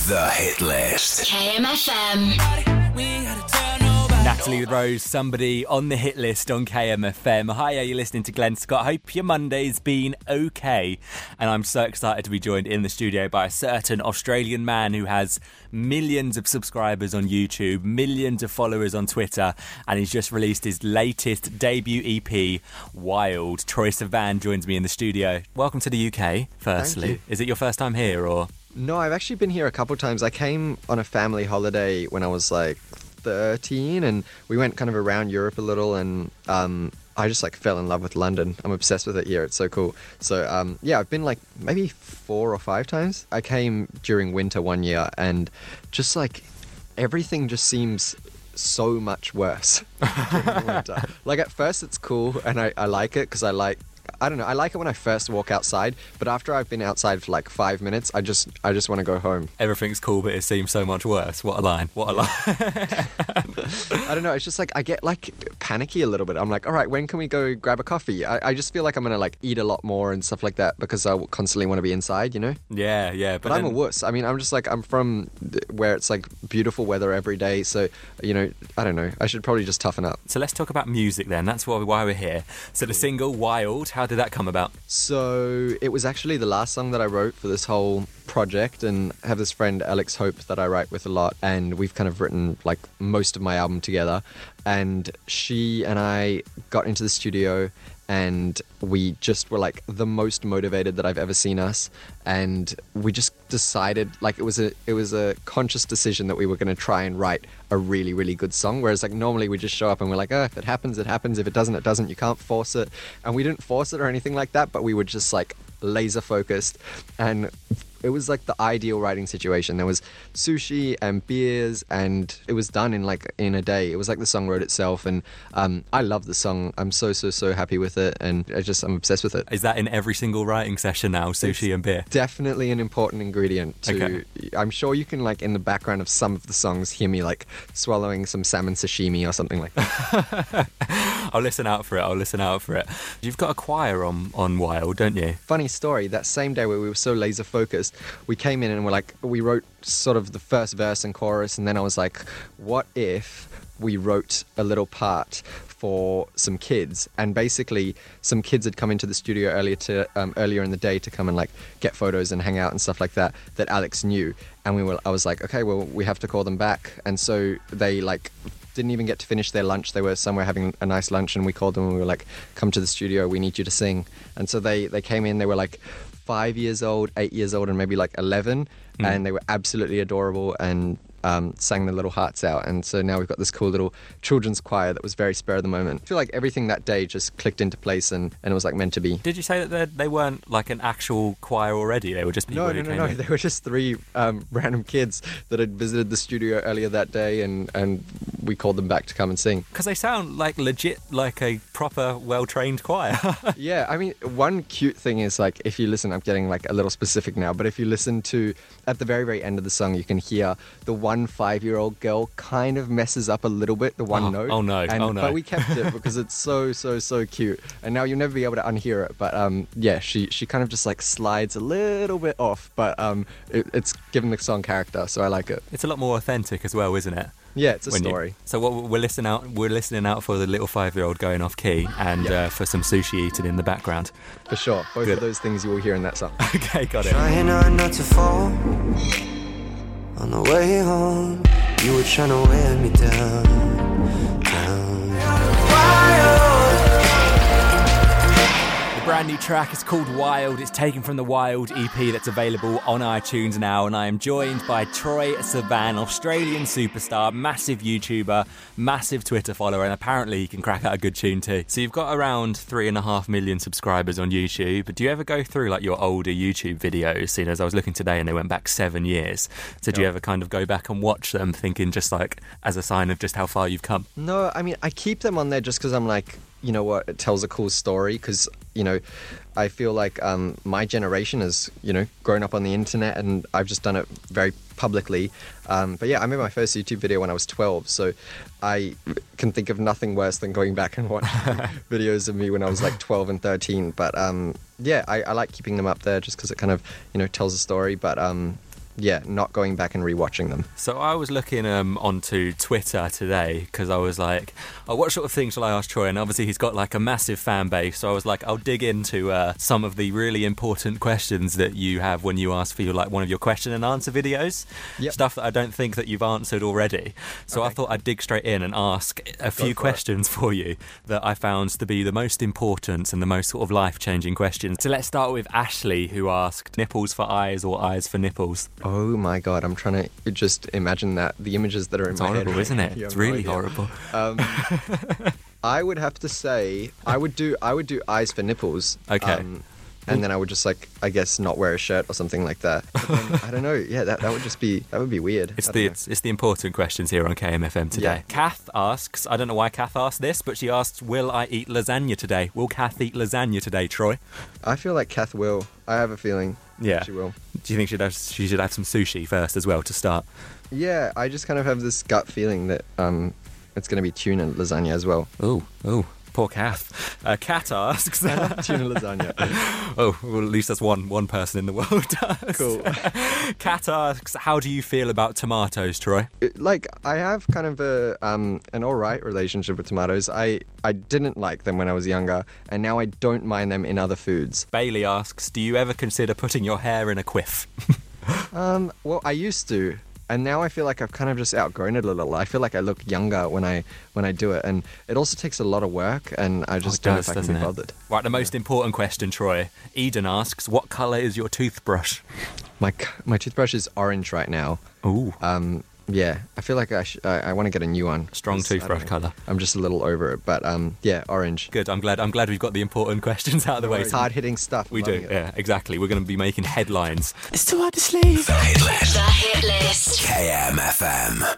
The Hit List. KMFM. Natalie Rose, Somebody on the Hit List on KMFM. Hi, you're listening to Glenn Scott. Hope your Monday's been okay. And I'm so excited to be joined in the studio by a certain Australian man who has millions of subscribers on YouTube, millions of followers on Twitter, and he's just released his latest debut EP, Wild. Troye Sivan joins me in the studio. Welcome to the UK, firstly. Thank you. Is it your first time here, or...? No, I've actually been here a couple times. I came on a family holiday when I was like 13, and we went kind of around Europe a little, and I just like fell in love with London. I'm obsessed with it here. It's so cool. So yeah, I've been like maybe 4 or 5 times. I came during winter one year, and just like everything just seems so much worse during the winter. Like at first it's cool, and I like it because I don't know, I like it when I first walk outside, but after I've been outside for like 5 minutes, I just want to go home. Everything's cool, but it seems so much worse. What a line. What a line. I don't know, it's just like I get like panicky a little bit. I'm like, all right, when can we go grab a coffee? I just feel like I'm going to like eat a lot more and stuff like that because I constantly want to be inside, you know? Yeah. But I'm a wuss. I mean, I'm just like, I'm from where it's like beautiful weather every day. So, you know, I don't know. I should probably just toughen up. So let's talk about music then. That's why we're here. So the single, Wild, how did that come about? So it was actually the last song that I wrote for this whole project, and I have this friend Alex Hope that I write with a lot, and we've kind of written like most of my album together, and she and I got into the studio and we just were like the most motivated that I've ever seen us, and we just decided like it was a conscious decision that we were going to try and write a really, really good song, whereas like normally we just show up and we're like, oh, if it happens, it happens, if it doesn't, it doesn't, you can't force it. And we didn't force it or anything like that, but we were just like laser focused, and it was like the ideal writing situation. There was sushi and beers, and it was done in a day. It was like the song wrote itself, and I love the song. I'm so happy with it, and I'm obsessed with it. Is that in every single writing session now, sushi and beer? Definitely an important ingredient to... Okay. I'm sure you can like in the background of some of the songs hear me like swallowing some salmon sashimi or something like that. I'll listen out for it. You've got a choir on Wild, don't you? Funny story, that same day where we were so laser focused, we came in and we wrote sort of the first verse and chorus, and then I was like, what if we wrote a little part for some kids? And basically some kids had come into the studio earlier in the day to come and like get photos and hang out and stuff like that Alex knew, and I was like, okay, well, we have to call them back. And so they like didn't even get to finish their lunch. They were somewhere having a nice lunch, and we called them and we were like, come to the studio, we need you to sing. And so they came in. They were like 5 years old, 8 years old, and maybe like 11, and they were absolutely adorable and sang their little hearts out. And so now we've got this cool little children's choir that was very spur of the moment. I feel like everything that day just clicked into place, and it was like meant to be. Did you say that they weren't like an actual choir already? They were just people who came in? They were just 3 random kids that had visited the studio earlier that day, and we called them back to come and sing. Because they sound like legit, like a proper well-trained choir. Yeah, I mean, one cute thing is like, if you listen, I'm getting like a little specific now, but if you listen to, at the very, very end of the song, you can hear the one 5-year-old girl kind of messes up a little bit, the one note. Oh no. But we kept it because it's so cute. And now you'll never be able to unhear it. But yeah, she kind of just like slides a little bit off, but it's given the song character, so I like it. It's a lot more authentic as well, isn't it? Yeah, it's a story. So what we're listening out for the little 5-year-old going off key, and for some sushi eating in the background. For sure. Both Good. of those things you will hear in that song. Okay, got it. Trying hard not to fall. On the way home, you were trying to wear me down. The brand new track is called Wild. It's taken from the Wild EP that's available on iTunes now, and I am joined by Troye Sivan, Australian superstar, massive YouTuber, massive Twitter follower, and apparently he can crack out a good tune too. So you've got around 3.5 million subscribers on YouTube. Do you ever go through like your older YouTube videos? Seeing as I was looking today and they went back 7 years. So do you ever kind of go back and watch them, thinking just like as a sign of just how far you've come? No, I mean, I keep them on there just because I'm like, you know what, it tells a cool story, because, you know, I feel like my generation has, you know, grown up on the internet, and I've just done it very publicly. But yeah, I made my first YouTube video when I was 12, so I can think of nothing worse than going back and watching videos of me when I was like 12 and 13. But yeah, I like keeping them up there just because it kind of, you know, tells a story. But not going back and rewatching them. So I was looking onto Twitter today because I was like, oh, what sort of things shall I ask Troy? And obviously he's got like a massive fan base, so I was like, I'll dig into some of the really important questions that you have when you ask for your, like, one of your question and answer videos. Yep. Stuff that I don't think that you've answered already. So I thought I'd dig straight in and ask a few questions for you that I found to be the most important and the most sort of life-changing questions. So let's start with Ashley, who asked, nipples for eyes or eyes for nipples? Oh my god, I'm trying to just imagine the images that are in my head. It's horrible, isn't it? Yeah, It's really no idea. horrible. I would have to say I would do eyes for nipples. Okay. And then I would just, like, I guess, not wear a shirt or something like that. But then, I don't know. Yeah, that would be weird. It's the important questions here on KMFM today. Yeah. Kath asks, I don't know why Kath asked this, but she asks, will I eat lasagna today? Will Kath eat lasagna today, Troy? I feel like Kath will. I have a feeling. Yeah. She will. Do you think she should have some sushi first as well to start? Yeah, I just kind of have this gut feeling that it's going to be tuna lasagna as well. Oh, poor Kath. Kat asks... Tuna lasagna. Oh, well, at least that's one person in the world does. Cool. Kat asks, how do you feel about tomatoes, Troy? Like, I have kind of an alright relationship with tomatoes. I didn't like them when I was younger, and now I don't mind them in other foods. Bailey asks, do you ever consider putting your hair in a quiff? Well, I used to. And now I feel like I've kind of just outgrown it a little. I feel like I look younger when I do it, and it also takes a lot of work, and I just don't know if I can be bothered. Right, the most important question, Troy. Eden asks, what colour is your toothbrush? My toothbrush is orange right now. Ooh. Yeah, I feel like I want to get a new one. Strong toothbrush colour. I'm just a little over it, but yeah, orange. Good. I'm glad we've got the important questions out of the way. It's hard-hitting stuff. We do. Yeah, exactly. We're going to be making headlines. It's too hard to sleep. The Hit List. KMFM.